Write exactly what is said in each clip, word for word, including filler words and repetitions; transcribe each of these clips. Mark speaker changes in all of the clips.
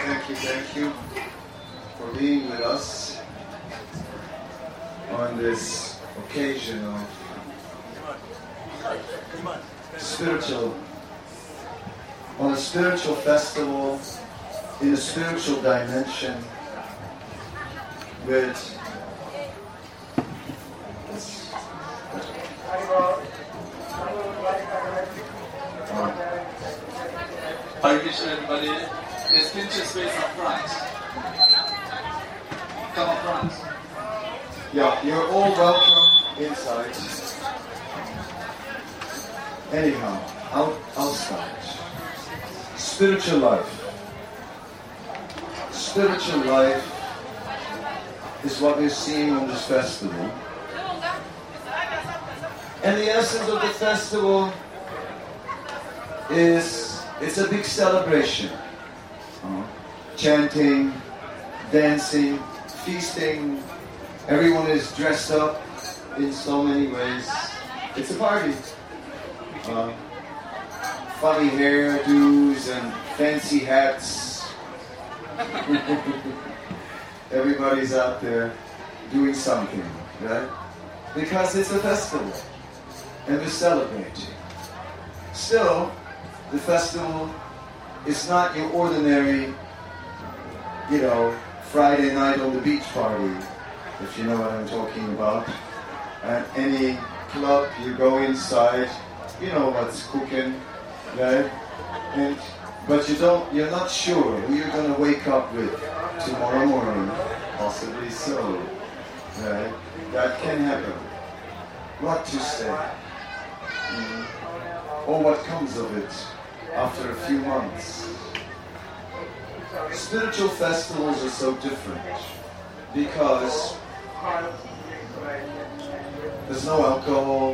Speaker 1: thank you, thank you for being with us on this occasion of spiritual, on a spiritual festival in a spiritual dimension with
Speaker 2: Hare Krishna, everybody. There's plenty of space up front. Come up front.
Speaker 1: Yeah, you're all welcome inside. Anyhow, I'll, I'll start. Spiritual life. Spiritual life is what we're seeing on this festival. And the essence of the festival is, it's a big celebration. Uh, chanting, dancing, feasting. Everyone is dressed up in so many ways. It's a party. Uh, funny hairdos and fancy hats. Everybody's out there doing something, right? Because it's a festival and we're celebrating. Still, the festival is not your ordinary, you know, Friday night on the beach party, if you know what I'm talking about. At any club, you go inside, you know what's cooking, right? And but you don't, you're not sure who you're going to wake up with tomorrow morning, possibly so, right? That can happen. What to say, mm. or what comes of it after a few months. Spiritual festivals are so different because there's no alcohol,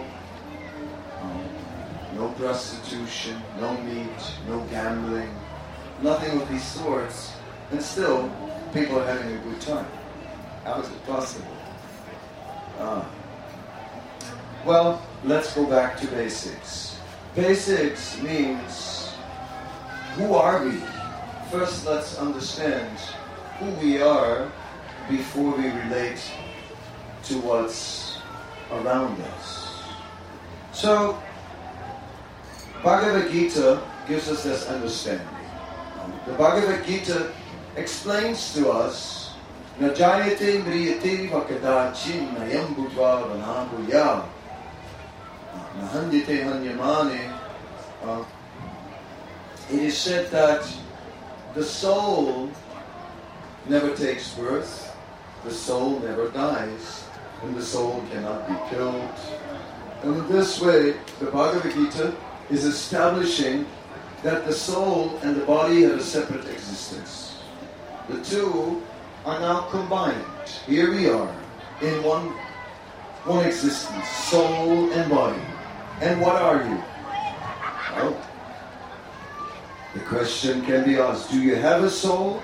Speaker 1: no prostitution, no meat, no gambling, nothing of these sorts, and still people are having a good time. How is it possible? Ah. Well, let's go back to basics. Basics means, who are we? First, let's understand who we are before we relate to what's around us. So, Bhagavad Gita gives us this understanding. The Bhagavad Gita explains to us, Na jayate mriyate vakadachin nayam bhutva vanabhuya na handite hanyamane. Uh, it is said that the soul never takes birth, the soul never dies, and the soul cannot be killed. And in this way, the Bhagavad Gita is establishing that the soul and the body have a separate existence. The two are now combined. Here we are, in one, one existence, soul and body. And what are you? Well, the question can be asked, do you have a soul?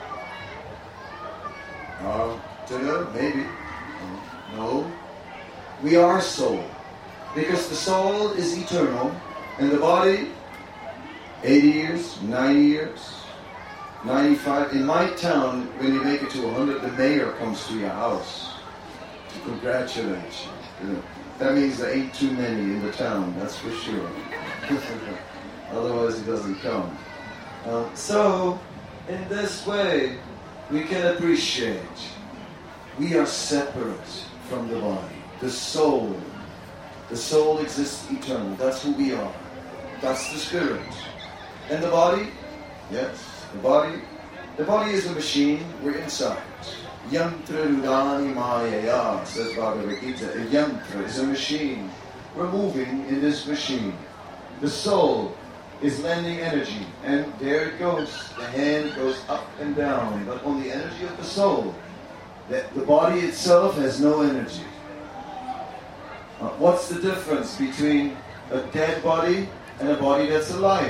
Speaker 1: Uh, maybe. No. We are soul. Because the soul is eternal, and the body, eighty years, ninety years, ninety-five. In my town, when you make it to one hundred, the mayor comes to your house to congratulate you. You know, that means there ain't too many in the town, that's for sure. Otherwise, he doesn't come. Uh, so, in this way, we can appreciate we are separate from the body. The soul, the soul exists eternal. That's who we are. That's the spirit. And the body, yes, the body, the body is a machine. We're inside. Yantra rudani mayaya, says Bhagavad Gita. A yantra is a machine. We're moving in this machine. The soul is lending energy, and there it goes. The hand goes up and down, but on the energy of the soul. That the body itself has no energy. Uh, what's the difference between a dead body and a body that's alive?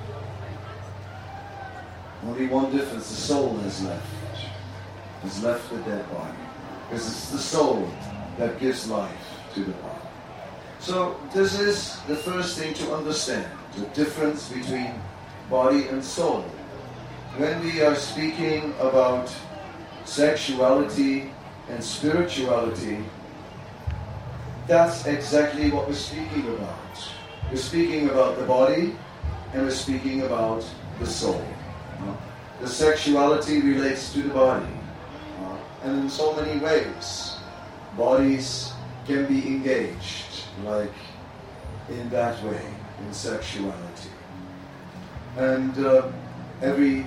Speaker 1: Only one difference. The soul has left. Has left the dead body. Because it's the soul that gives life to the body. So this is the first thing to understand. The difference between body and soul. when we are speaking about sexuality and spirituality, that's exactly what we're speaking about. We're speaking about the body and we're speaking about the soul. The sexuality relates to the body. And in so many ways, bodies can be engaged, like in that way, in sexuality. And uh, every,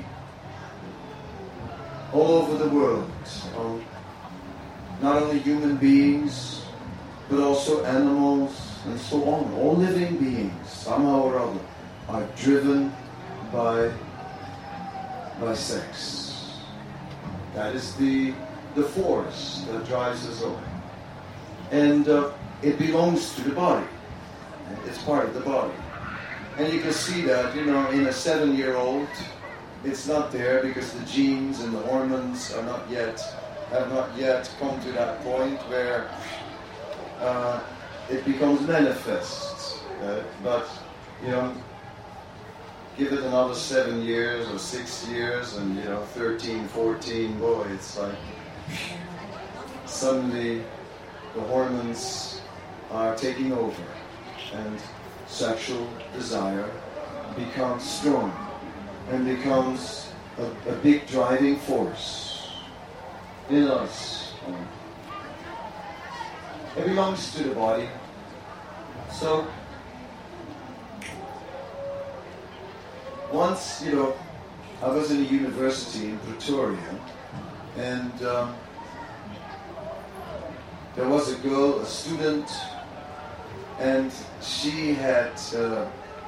Speaker 1: all over the world, um, not only human beings, but also animals and so on, all living beings, somehow or other, are driven by, by sex. That is the, the force that drives us all. And uh, it belongs to the body. It's part of the body. And you can see that, you know, in a seven-year-old, it's not there because the genes and the hormones are not yet, have not yet come to that point where uh, it becomes manifest. Uh, but, you know, give it another seven years or six years and, you know, thirteen, fourteen, boy, it's like suddenly the hormones are taking over and sexual desire becomes strong and becomes a, a big driving force in us. It belongs to the body. So once, you know, I was in a university in Pretoria, and um, there was a girl, a student, and she had, uh,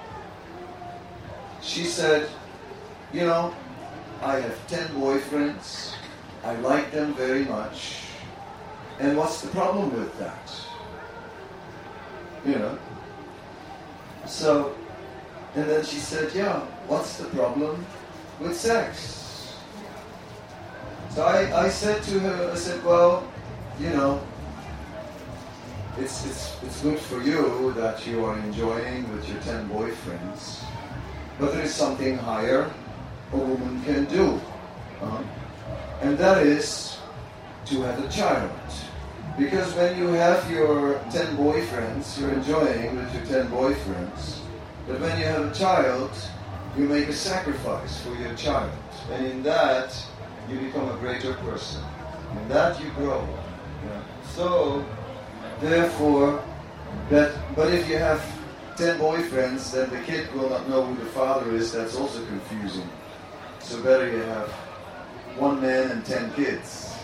Speaker 1: she said, you know, I have ten boyfriends, I like them very much, and what's the problem with that? You know? So, and then she said, yeah, what's the problem with sex? So I, I said to her, I said, well, you know, it's, it's, it's good for you that you are enjoying with your ten boyfriends, but there is something higher a woman can do. Uh, and that is to have a child. Because when you have your ten boyfriends, you're enjoying with your ten boyfriends, but when you have a child, you make a sacrifice for your child. And in that, you become a greater person. In that, you grow. Yeah. So, therefore, that, but if you have ten boyfriends, then the kid will not know who the father is. That's also confusing. So better you have one man and ten kids.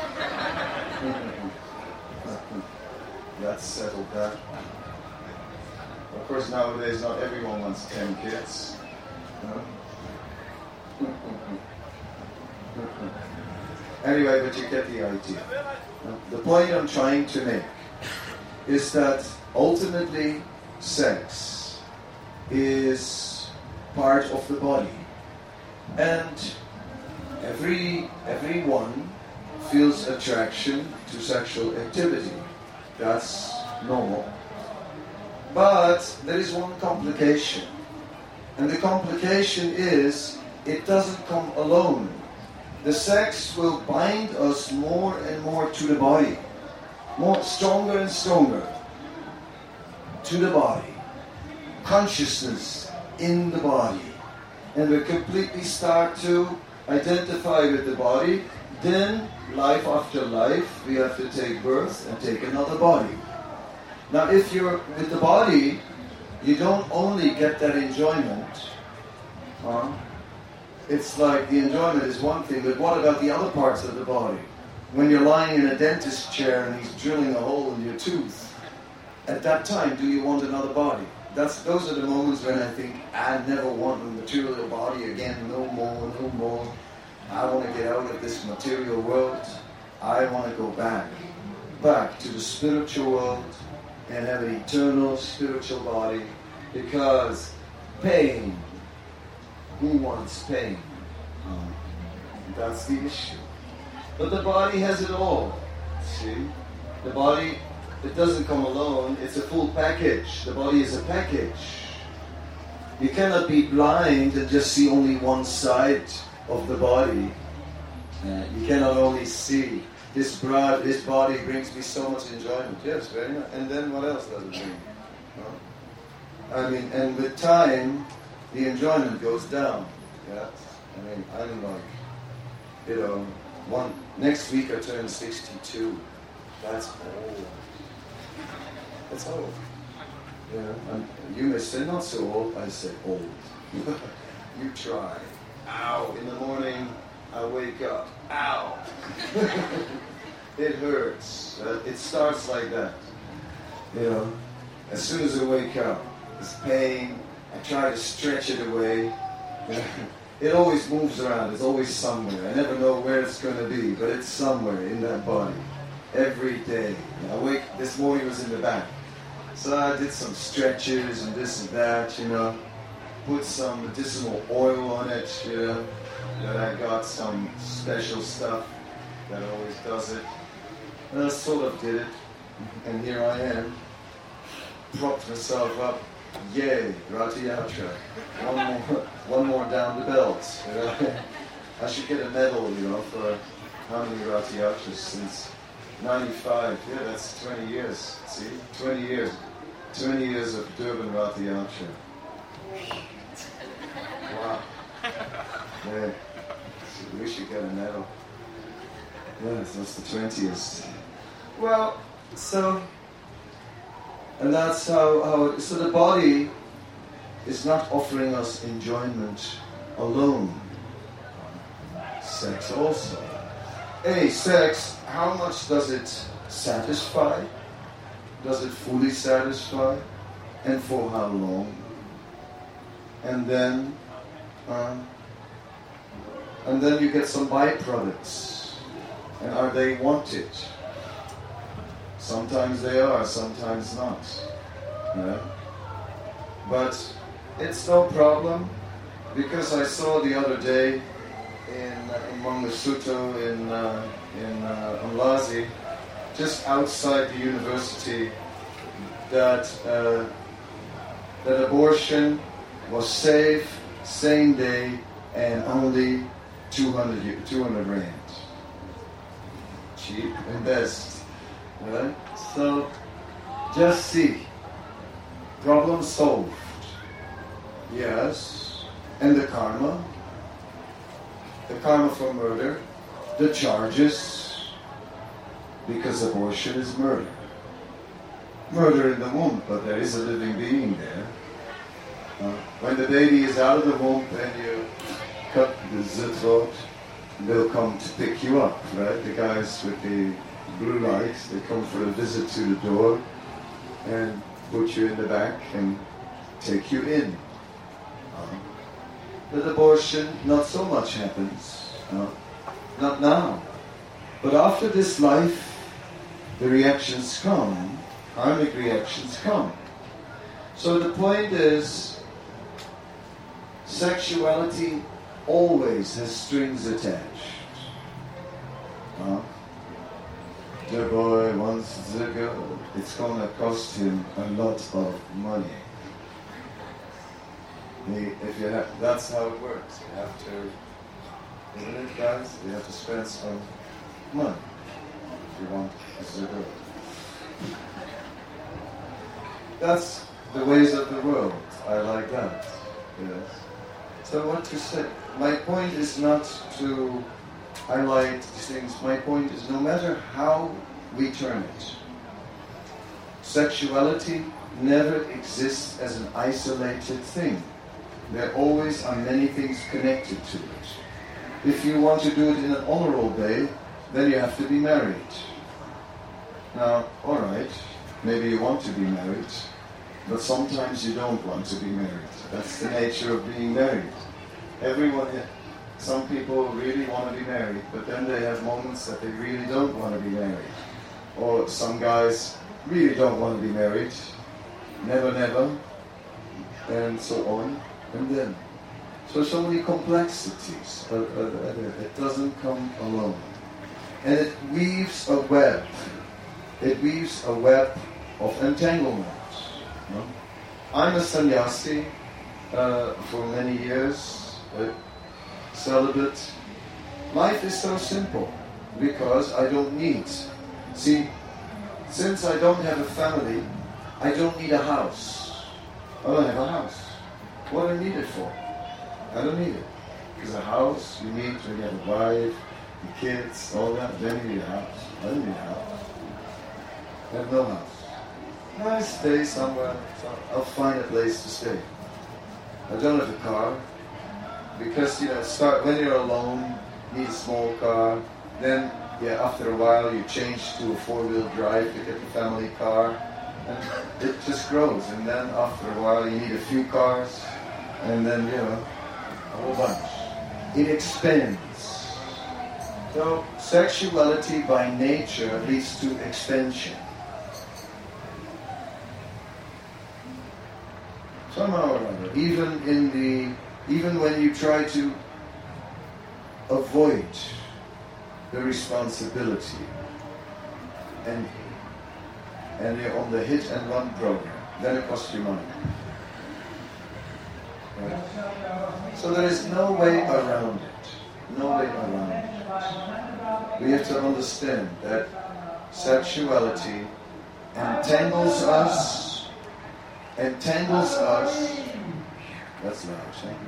Speaker 1: That's settled that. Of course, nowadays not everyone wants ten kids. No? Anyway, but you get the idea. The point I'm trying to make is that ultimately sex is part of the body. And every everyone feels attraction to sexual activity. That's normal. But there is one complication. And the complication is it doesn't come alone. The sex will bind us more and more to the body. More stronger and stronger to the body. Consciousness in the body. And we completely start to identify with the body. Then, life after life, we have to take birth and take another body. Now, if you're with the body, you don't only get that enjoyment. Uh, it's like the enjoyment is one thing, but what about the other parts of the body? When you're lying in a dentist chair and he's drilling a hole in your tooth, at that time, do you want another body? That's, those are the moments when I think, I never want a material body again, no more, no more. I want to get out of this material world. I want to go back, back to the spiritual world and have an eternal spiritual body, because pain, who wants pain? Um, that's the issue. But the body has it all, see? The body, it doesn't come alone, it's a full package. The body is a package. You cannot be blind and just see only one side of the body, uh, you cannot only see this broad, this body brings me so much enjoyment. Yes, very nice. And then what else does it bring? No? I mean, and with time, the enjoyment goes down. Yeah. I mean, I'm like, you know, one next week I turn sixty-two. That's old. That's old. You know, and you may say not so old. I say old. You try. Ow! In the morning, I wake up. Ow! It hurts. Uh, it starts like that. You know, as soon as I wake up, it's pain. I try to stretch it away. You know, it always moves around. It's always somewhere. I never know where it's going to be, but it's somewhere in that body. Every day. I wake. This morning was in the back, so I did some stretches and this and that. You know. Put some medicinal oil on it, you know, that I got some special stuff that always does it. And I sort of did it, and here I am, propped myself up. Yay, Ratiyatra. One more, one more down the belt. You know? I should get a medal, you know, for how many Ratiyatras since ninety-five. Yeah, that's twenty years. See, twenty years, twenty years of Durban Ratiyatra. Wow. Yeah. We should get a medal. Yes, that's the twentieth. Well, so, and that's how, how it, so the body is not offering us enjoyment alone. Sex also. Hey, sex, how much does it satisfy? Does it fully satisfy? And for how long? And then, uh, and then you get some byproducts. And are they wanted? Sometimes they are, sometimes not. Yeah? But it's no problem, because I saw the other day in in Mangosuthu in uh, in uh, Umlazi, just outside the university, that uh, that abortion was safe, same day, and only two hundred rand. Cheap and best. Right? So, just see. Problem solved. Yes. And the karma. The karma for murder. The charges. Because abortion is murder. Murder in the womb, but there is a living being there. Uh, when the baby is out of the womb, then you cut the throat, they'll come to pick you up, right? The guys with the blue lights, they come for a visit to the door and put you in the back and take you in. Uh, with abortion, not so much happens. Uh, not now. But after this life, the reactions come, karmic reactions come. So the point is, sexuality always has strings attached. Uh, the boy wants the girl. It's going to cost him a lot of money. He, if you have, that's how it works. You have to, isn't it, guys? You have to spend some money if you want the girl. That's the ways of the world. I like that. Yes. So what to say? My point is not to highlight these things. My point is no matter how we turn it, sexuality never exists as an isolated thing. There always are many things connected to it. If you want to do it in an honorable way, then you have to be married. Now, all right, maybe you want to be married, but sometimes you don't want to be married. That's the nature of being married. Everyone, some people really want to be married, but then they have moments that they really don't want to be married. Or some guys really don't want to be married, never, never, and so on, and then. So, so many complexities. Uh, uh, it doesn't come alone. And it weaves a web. It weaves a web of entanglement. No? I'm a sannyasi uh, for many years. Uh, celibate. Life is so simple because I don't need. See, since I don't have a family, I don't need a house. I don't have a house. What do I need it for? I don't need it. Because a house, you need when you have a wife, your kids, all that, then you need a house. I don't need a house. I have no house. I stay somewhere. I'll find a place to stay. I don't have a car. Because, you know, start when you're alone, you need a small car. Then, yeah, after a while, you change to a four-wheel drive to get the family car. And it just grows. And then after a while, you need a few cars. And then, you know, a whole bunch. It expands. So, sexuality by nature leads to expansion. Somehow or other, even in the, even when you try to avoid the responsibility, and and you're on the hit and run program, then it costs you money. Right? So there is no way around it. No way around it. We have to understand that sexuality entangles us. Entangles us. That's loud,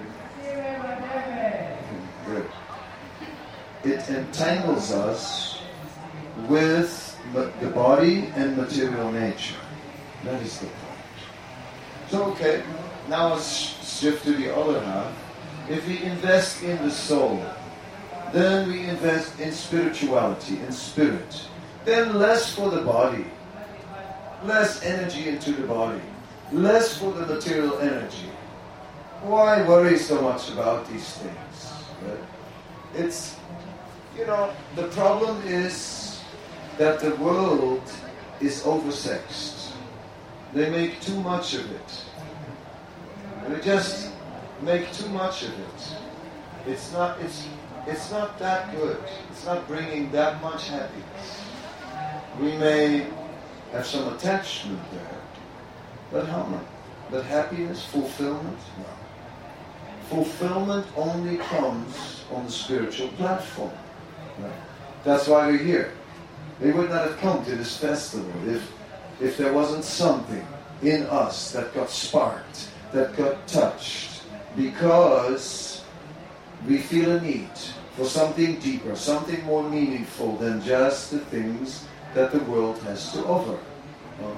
Speaker 1: huh? Good. It entangles us with the body and material nature. That is the point. So, okay, now let's shift to the other half. If we invest in the soul, then we invest in spirituality, in spirit. Then less for the body, less energy into the body. Less for the material energy. Why worry so much about these things? Right? It's, you know, the problem is that the world is oversexed. They make too much of it. They just make too much of it. It's not, it's, it's not that good. It's not bringing that much happiness. We may have some attachment there. But how much? But happiness, fulfillment? No. Fulfillment only comes on the spiritual platform. Right? That's why we're here. They would not have come to this festival if, if there wasn't something in us that got sparked, that got touched, because we feel a need for something deeper, something more meaningful than just the things that the world has to offer. Um,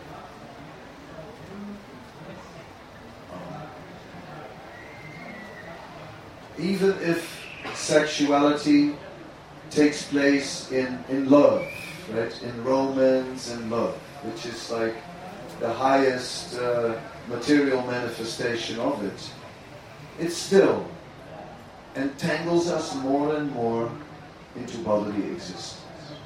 Speaker 1: Even if sexuality takes place in, in love, right? In romance and love, which is like the highest uh, material manifestation of it, it still entangles us more and more into bodily existence.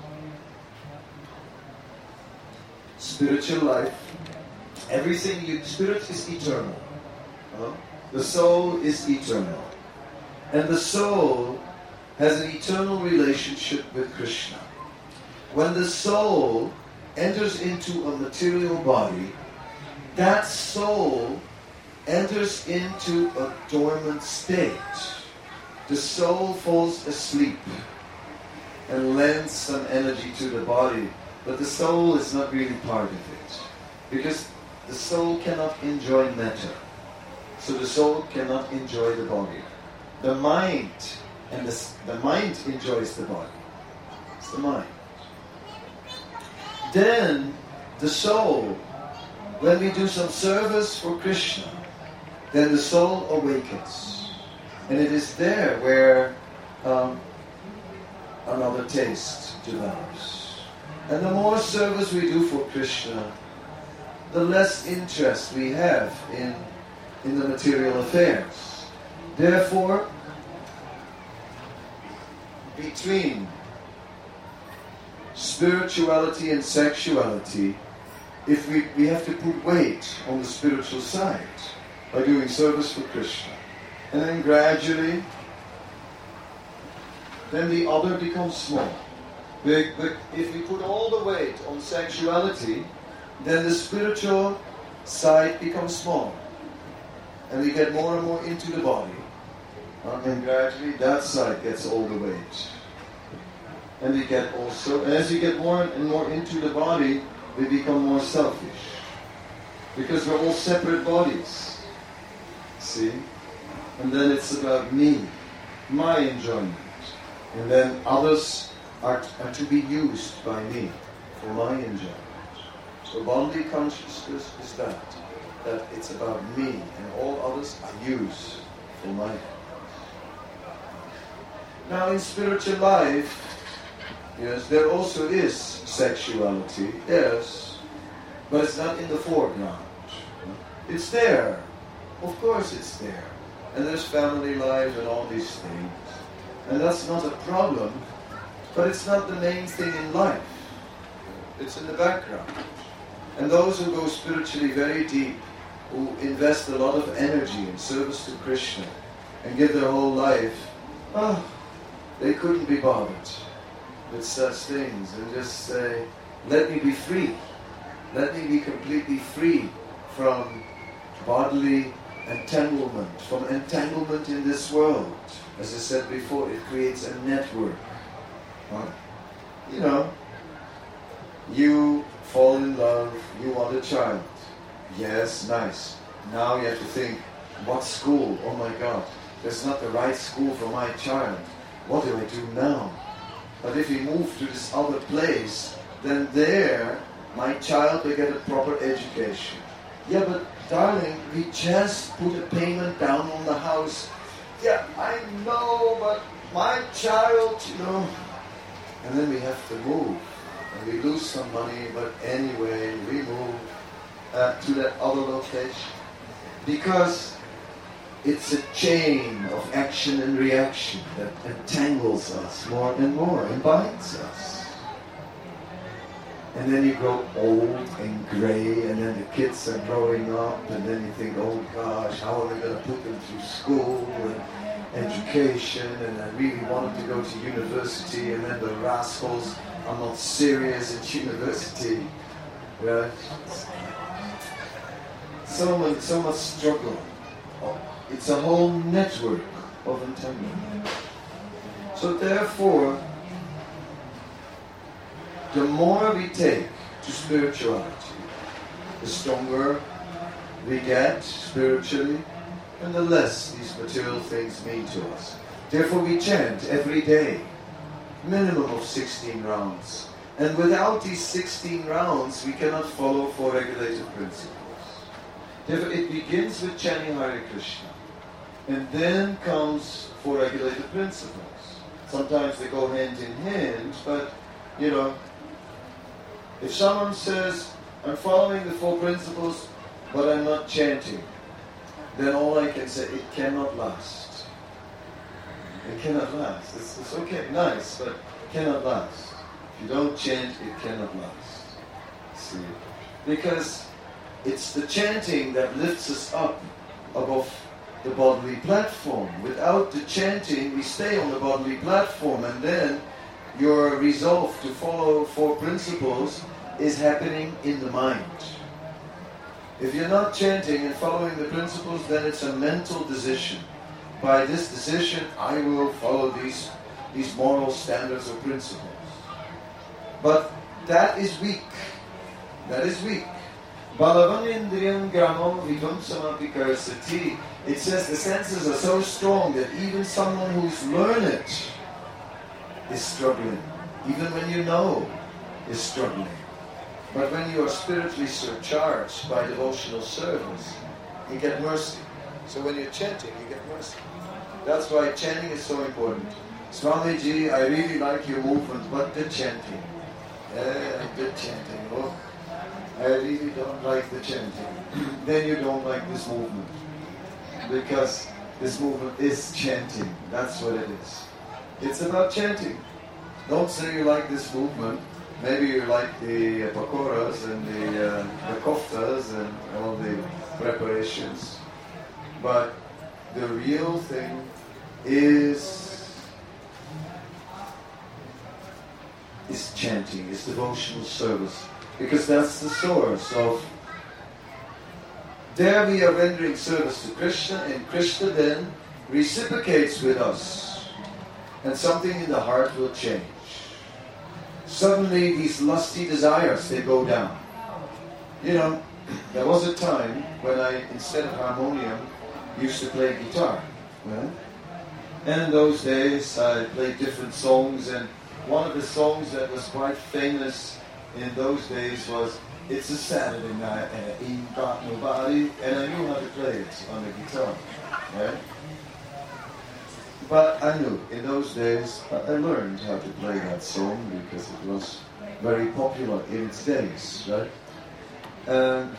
Speaker 1: Spiritual life, everything you, spirit is eternal. Uh, the soul is eternal. And the soul has an eternal relationship with Krishna. When the soul enters into a material body, that soul enters into a dormant state. The soul falls asleep and lends some energy to the body, but the soul is not really part of it. Because the soul cannot enjoy matter. So the soul cannot enjoy the body. The mind, and the, the mind enjoys the body. It's the mind. Then, the soul, when we do some service for Krishna, then the soul awakens. And it is there where um, another taste develops. And the more service we do for Krishna, the less interest we have in, in the material affairs. Therefore, between spirituality and sexuality, if we, we have to put weight on the spiritual side by doing service for Krishna. And then gradually, then the other becomes small. But if we put all the weight on sexuality, then the spiritual side becomes small. And we get more and more into the body. And then gradually that side gets all the weight. And we get also, and as you get more and more into the body, we become more selfish. Because we're all separate bodies. See? And then it's about me, my enjoyment. And then others are, are to be used by me for my enjoyment. So bodily consciousness is that. That it's about me and all others are used for my purpose. Now in spiritual life, yes, there also is sexuality, yes, but it's not in the foreground. It's there. Of course it's there. And there's family life and all these things. And that's not a problem, but it's not the main thing in life. It's in the background. And those who go spiritually very deep, who invest a lot of energy in service to Krishna and give their whole life, oh, they couldn't be bothered with such things and just say, let me be free. Let me be completely free from bodily entanglement, from entanglement in this world. As I said before, it creates a network. Huh? You know, you fall in love, you want a child. Yes, nice. Now you have to think, what school? Oh my God, that's not the right school for my child. What do I do now? But if we move to this other place, then there, my child will get a proper education. Yeah, but darling, we just put a payment down on the house. Yeah, I know, but my child, you know. And then we have to move. And we lose some money, but anyway, we move uh, to that other location. Because it's a chain of action and reaction that entangles us more and more and binds us. And then you grow old and gray, and then the kids are growing up, and then you think, oh gosh, how are we going to put them through school and education, and I really want them to go to university, and then the rascals are not serious at university. Right? So much, so much struggle. It's a whole network of entanglement. So therefore, the more we take to spirituality, the stronger we get spiritually, and the less these material things mean to us. Therefore we chant every day, minimum of sixteen rounds. And without these sixteen rounds, we cannot follow four regulative principles. Therefore it begins with chanting Hare Krishna. And then comes four regulative principles. Sometimes they go hand in hand, but, you know, if someone says, I'm following the four principles, but I'm not chanting, then all I can say, it cannot last. It cannot last. It's, it's okay, nice, but it cannot last. If you don't chant, it cannot last. See? Because it's the chanting that lifts us up above the bodily platform. Without the chanting, we stay on the bodily platform, and then your resolve to follow four principles is happening in the mind. If you're not chanting and following the principles, then it's a mental decision. By this decision, I will follow these, these moral standards or principles. But that is weak. That is weak. Balavanindriyam gramam vidvamsamapi karasati. It says the senses are so strong that even someone who's learned is struggling. Even when you know, is struggling. But when you are spiritually surcharged by devotional service, you get mercy. So when you're chanting, you get mercy. That's why chanting is so important. Swamiji, I really like your movement, but the chanting. Eh, the chanting. Oh, I really don't like the chanting. Then you don't like this movement. Because this movement is chanting. That's what it is. It's about chanting. Don't say you like this movement. Maybe you like the uh, pakoras and the, uh, the koftas and all the preparations. But the real thing is, is chanting, is devotional service. Because that's the source of... There we are rendering service to Krishna, and Krishna then reciprocates with us, and something in the heart will change. Suddenly these lusty desires, they go down. You know, there was a time when I, instead of harmonium, used to play guitar. Right? And in those days I played different songs, and one of the songs that was quite famous in those days was "It's a Saturday Night and I Ain't Got Nobody," and I knew how to play it on the guitar. Right? But I knew, in those days, I learned how to play that song because it was very popular in its days, right? Um,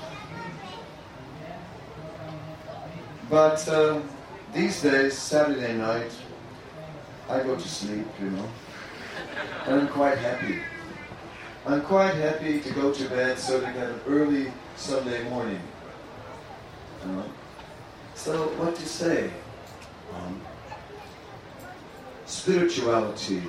Speaker 1: but um, these days, Saturday night, I go to sleep, you know, and I'm quite happy. I'm quite happy to go to bed so that I have an early Sunday morning. You know? So, what to say? Um, spirituality.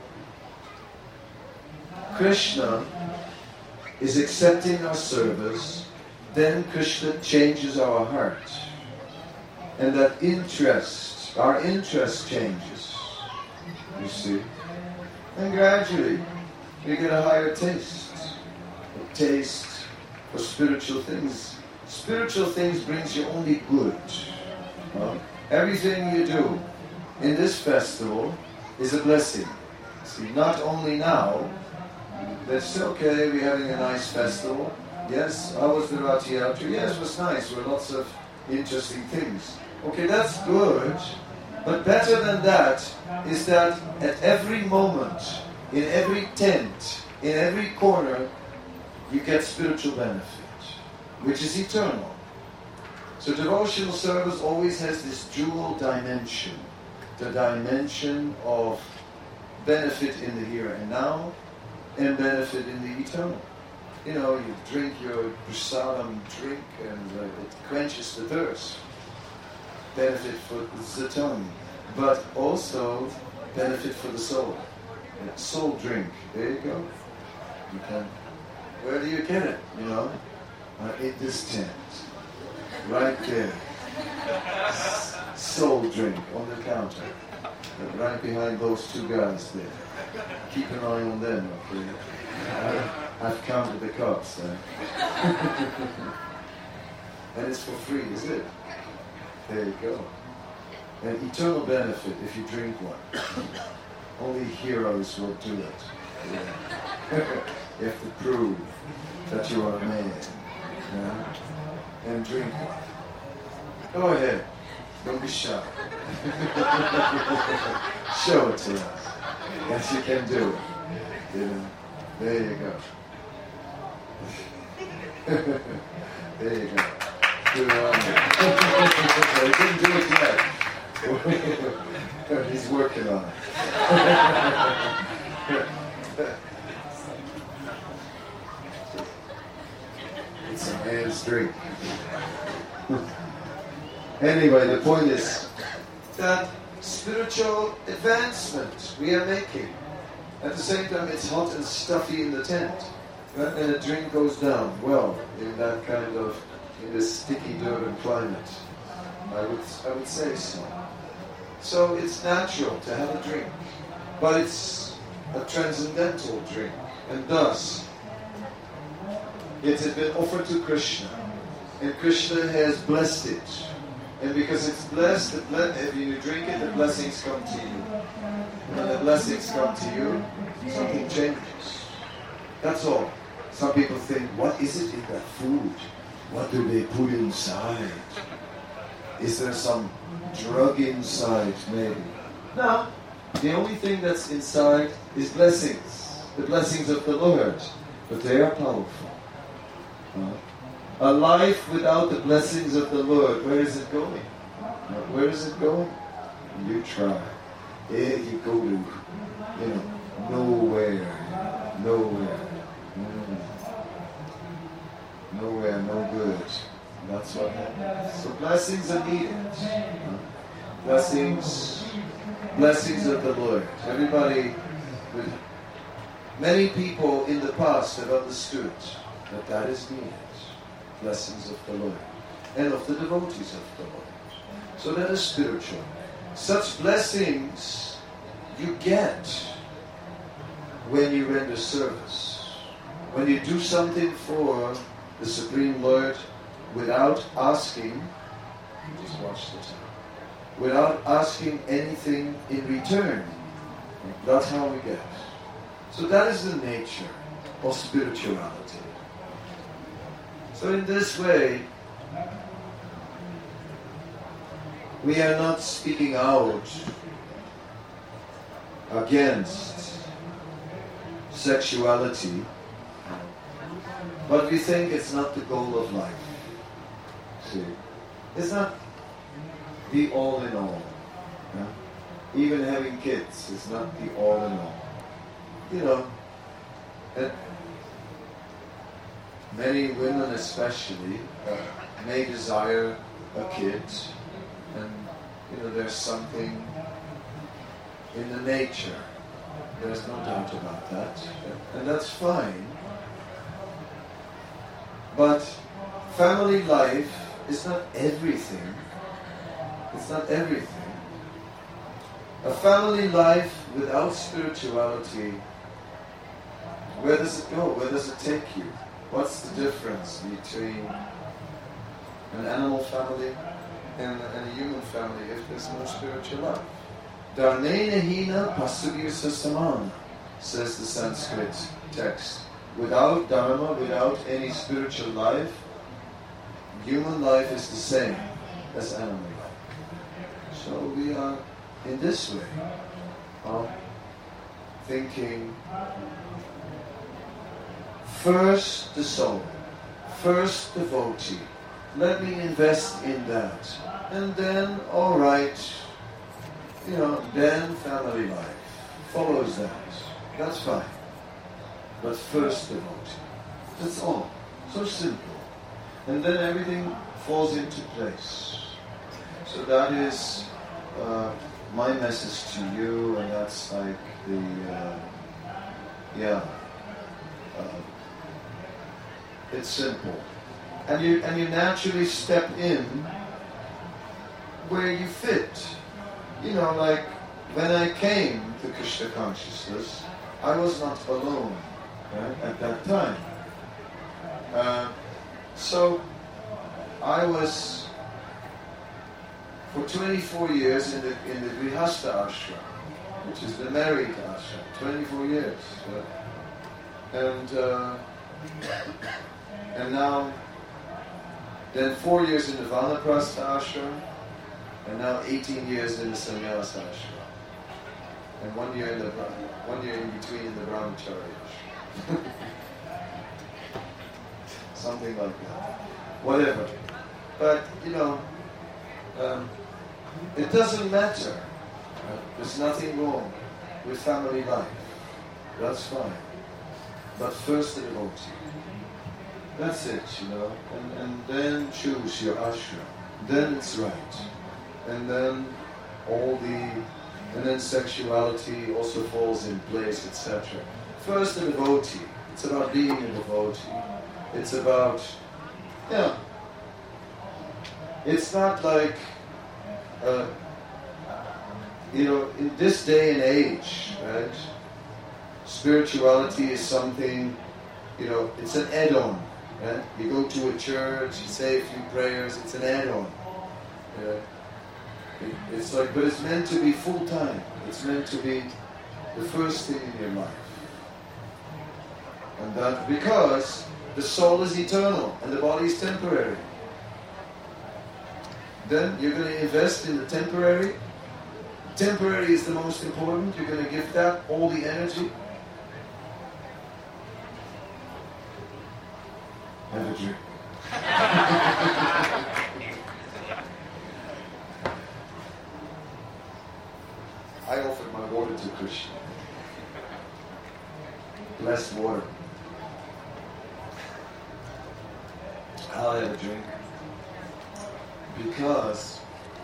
Speaker 1: Krishna is accepting our service, then Krishna changes our heart. And that interest, our interest changes, you see. And gradually, we get a higher taste, a taste for spiritual things. Spiritual things brings you only good. Well, everything you do in this festival is a blessing. See, not only now, that's okay, we're having a nice festival. Yes, how was the Rath Yatra? Yes, it was nice, there were lots of interesting things. Okay, that's good, but better than that is that at every moment, in every tent, in every corner, you get spiritual benefit, which is eternal. So devotional service always has this dual dimension. The dimension of benefit in the here and now, and benefit in the eternal. You know, you drink your prasadam drink and uh, it quenches the thirst. Benefit for the tongue, but also benefit for the soul. A soul drink, there you go. You can, where do you get it, you know? Uh, in this tent, right there. Soul drink on the counter, right behind those two guys there. Keep an eye on them, okay? I, I've counted the cups. Uh. And it's for free, is it? There you go. An eternal benefit if you drink one. Only heroes will do it. Yeah. You have to prove that you are a man. Yeah? And drink one. Go ahead. Don't be shy. Show it to us. Yes, you can do it. You know, there you go. There you go. Good on you. He didn't do it yet. He's working on it. It's a man's drink. Anyway, the point is that spiritual advancement we are making. At the same time, it's hot and stuffy in the tent, right? And the drink goes down well in that kind of, in this sticky Durban climate. I would, I would say so. So it's natural to have a drink, but it's a transcendental drink, and thus it has been offered to Krishna, and Krishna has blessed it. And because it's blessed, the ble- if you drink it, the blessings come to you. And when the blessings come to you, something changes. That's all. Some people think, what is it in that food? What do they put inside? Is there some drug inside, maybe? No. The only thing that's inside is blessings. The blessings of the Lord. But they are powerful. Uh, A life without the blessings of the Lord, where is it going? Where is it going? You try. There you go to, you know, nowhere. Nowhere. Mm. Nowhere, no good. That's what happens. So blessings are needed. Blessings, blessings of the Lord. Everybody, many people in the past have understood that that is needed. Blessings of the Lord and of the devotees of the Lord. So that is spiritual. such blessings you get when you render service. When you do something for the Supreme Lord without asking, just watch the time, without asking anything in return. That's how we get. So that is the nature of spirituality. So in this way, we are not speaking out against sexuality, but we think it's not the goal of life. See, it's not the all in all. Yeah? Even having kids is not the all in all. You know, and many women especially uh, may desire a kid, and you know, there's something in the nature. There's no doubt about that, and that's fine. But family life is not everything. It's not everything. A family life without spirituality, where does it go? Where does it take you? What's the difference between an animal family and, and a human family if there's no spiritual life? Dharnena hina pasugirsa samana, says the Sanskrit text. Without dharma, without any spiritual life, human life is the same as animal life. So we are in this way of thinking first the soul, first devotee. Let me invest in that. And then, all right, you know, then family life follows that. That's fine. But first devotee. That's all. So simple. And then everything falls into place. So that is uh, my message to you, and that's like the, uh, yeah, uh, it's simple. And you, and you naturally step in where you fit. You know, like when I came to Krishna consciousness, I was not alone, right, at that time. Uh, so I was for twenty-four years in the in the Grihastha ashram, which is the married ashram. twenty-four years, right? and uh, and now then four years in the Vanaprastha ashram, and now eighteen years in the Sannyasa ashram, and one year in the one year in between in the Brahmacharya ashram. Something like that. Whatever. But, you know, um, it doesn't matter. Right? There's nothing wrong with family life. That's fine. But first the devotee. That's it, you know. And, and then choose your ashram. Then it's right. And then all the, and then sexuality also falls in place, et cetera. First the devotee. It's about being a devotee. It's about, yeah. It's not like, uh, you know, in this day and age, right? Spirituality is something, you know, it's an add-on, right? You go to a church, you say a few prayers, it's an add-on. Yeah. It, it's like, but it's meant to be full-time. It's meant to be the first thing in your life. And that because the soul is eternal and the body is temporary. Then you're going to invest in the temporary. Temporary is the most important. You're going to give that all the energy. Have a drink. I offered my water to Krishna. Blessed water. I'll have a drink. Because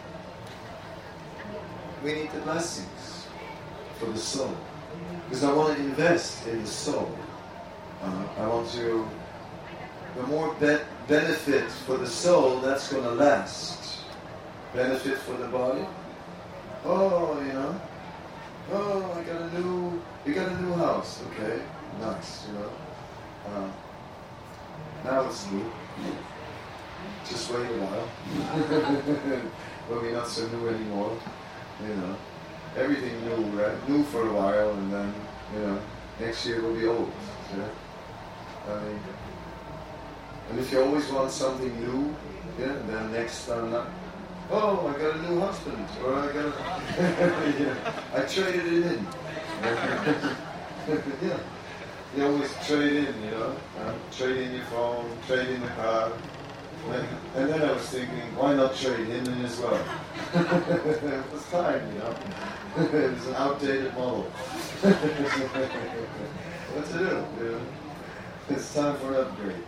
Speaker 1: we need the blessings for the soul. Because I want to invest in the soul. Uh, I want to, the more be- benefit for the soul, that's going to last. Benefit for the body, Oh, you know. Oh, I got a new, we got a new house. Okay, nice, you know. Uh, now it's new. Just wait a while. We'll be not so new anymore, you know. Everything new, right? New for a while, and then, you know, next year will be old. Yeah? I mean, and if you always want something new, yeah, then next time, not, oh, I got a new husband, or I got a, yeah, I traded it in. Yeah, you always trade in, you know, uh, trade in your phone, trade in the car. And then I was thinking, why not trade him in as well? It was time, you know. It was an outdated model. What to do? You know? It's time for an upgrade.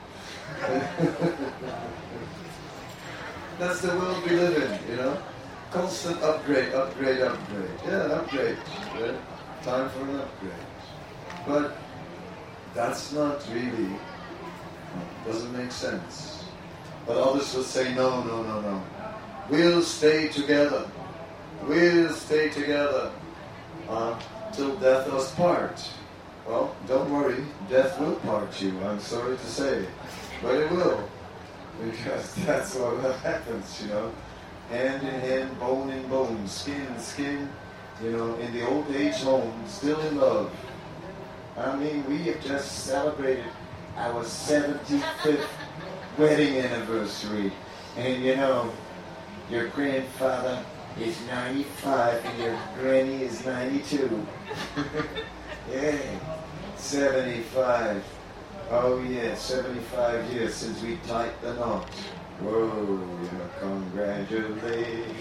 Speaker 1: That's the world we live in, you know. Constant upgrade, upgrade, upgrade. Yeah, an upgrade. Yeah? Time for an upgrade. But that's not really, doesn't make sense. But others will say, no, no, no, no. We'll stay together. We'll stay together uh, till death us part. Well, don't worry, death will part you, I'm sorry to say. But it will. Because that's what happens, you know. Hand in hand, bone in bone, skin in skin, you know, in the old age home, still in love. I mean, we have just celebrated our seventy-fifth wedding anniversary, and you know, your grandfather is ninety-five and your granny is ninety-two. Yeah, seventy-five. Oh yeah, seventy-five years since we tied the knot. Whoa, you know, congratulations.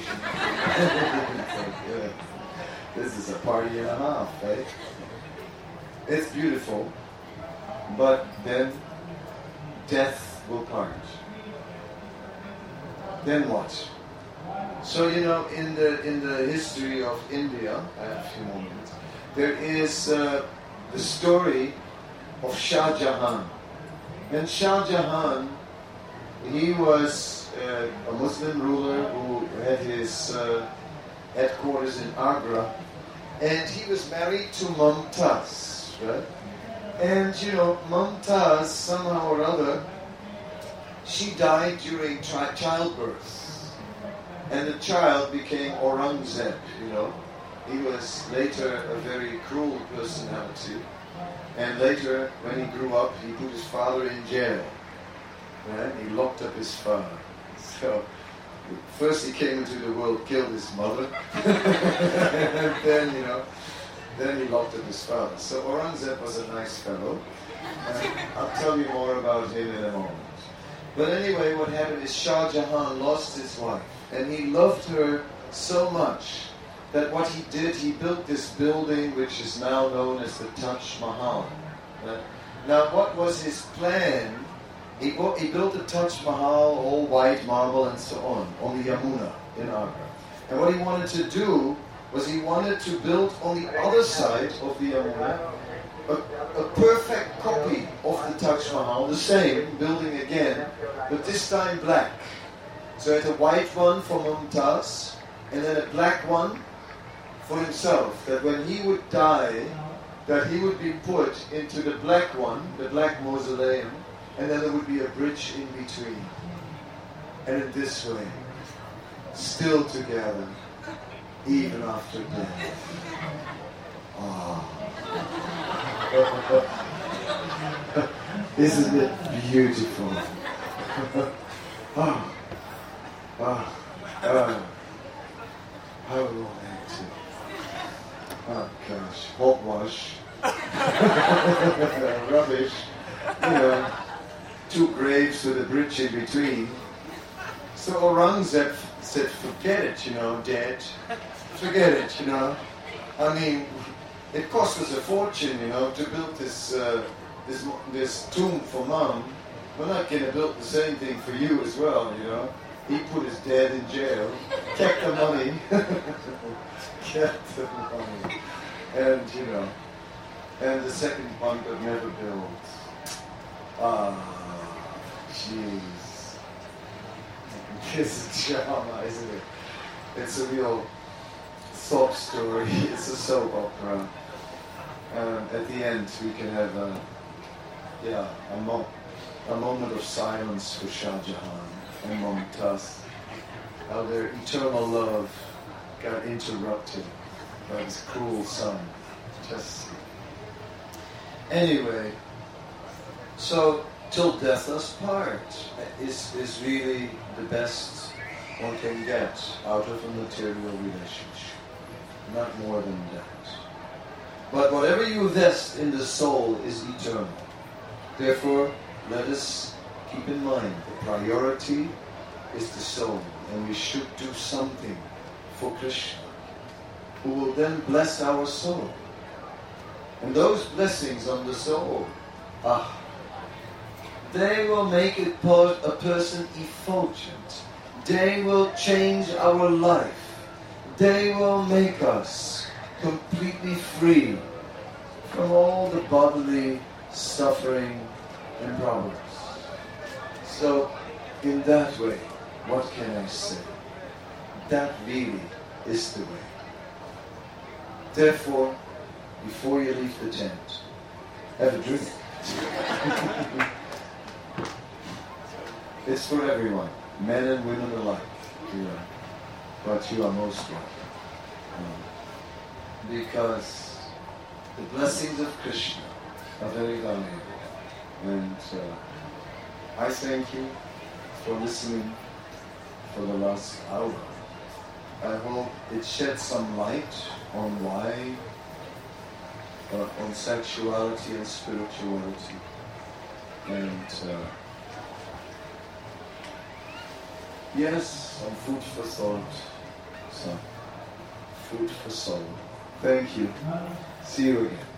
Speaker 1: Yeah. This is a party and a half, right? It's beautiful, but then death will part. Then what? So you know, in the in the history of India, I have a few more minutes, there is uh, the story of Shah Jahan. And Shah Jahan, he was uh, a Muslim ruler who had his uh, headquarters in Agra, and he was married to Mumtaz, right? And you know, Mumtaz, somehow or other, she died during tri- childbirth, and the child became Aurangzeb, you know. He was later a very cruel personality, and later, when he grew up, he put his father in jail, right? He locked up his father. So, first he came into the world, killed his mother, and then, you know, then he locked up his father. So Aurangzeb was a nice fellow, and I'll tell you more about him in a moment. But anyway, what happened is Shah Jahan lost his wife, and he loved her so much that what he did, he built this building which is now known as the Taj Mahal. Right? Now, what was his plan? He, he built the Taj Mahal, all white marble and so on, on the Yamuna in Agra. And what he wanted to do was he wanted to build on the other side of the Yamuna a, a perfect copy of the Taj Mahal, the same, building again, but this time black. So he had a white one for Mumtaz, and then a black one for himself, that when he would die, that he would be put into the black one, the black mausoleum, and then there would be a bridge in between. And in this way, still together, even after death. Ah. Isn't it beautiful? Ah. Ah. Ah. How romantic. Oh gosh, hogwash. Rubbish. You know, two graves with a bridge in between. So Aurangzeb said, forget it, you know, Dad. Forget it, you know. I mean, it cost us a fortune, you know, to build this uh, this this tomb for Mom. We're not going to build the same thing for you as well, you know. He put his dad in jail, kept the money, kept the money, and you know, and the second one got never built. Ah, jeez, it's a drama, isn't it? It's a real sob story. It's a soap opera. Um, at the end, we can have a, yeah, a, mo- a moment of silence for Shah Jahan and Mumtaz. How their eternal love got interrupted by his cruel son. Just anyway, so till death us part is is really the best one can get out of a material relationship. Not more than that. But whatever you invest in the soul is eternal. Therefore, let us keep in mind the priority is the soul, and we should do something for Krishna, who will then bless our soul. And those blessings on the soul, ah, they will make a, po- a person effulgent. They will change our life. They will make us completely free from all the bodily suffering and problems. So, in that way, what can I say? That really is the way. Therefore, before you leave the tent, have a drink. It's for everyone, men and women alike. You know, but you are most welcome. Um, because the blessings of Krishna are very valuable. And uh, I thank you for listening for the last hour. I hope it sheds some light on why, uh, on sexuality and spirituality. And uh, yes, some food for thought, some food for soul. Thank you. See you again.